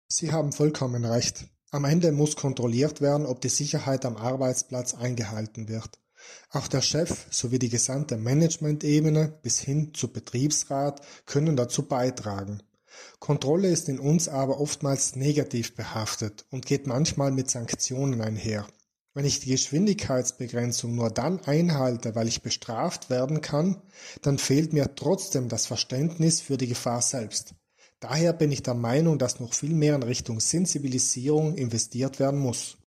Sie haben vollkommen recht. Am Ende muss kontrolliert werden, ob die Sicherheit am Arbeitsplatz eingehalten wird. Auch der Chef sowie die gesamte Managementebene bis hin zu Betriebsrat können dazu beitragen. Kontrolle ist in uns aber oftmals negativ behaftet und geht manchmal mit Sanktionen einher. Wenn ich die Geschwindigkeitsbegrenzung nur dann einhalte, weil ich bestraft werden kann, dann fehlt mir trotzdem das Verständnis für die Gefahr selbst. Daher bin ich der Meinung, dass noch viel mehr in Richtung Sensibilisierung investiert werden muss.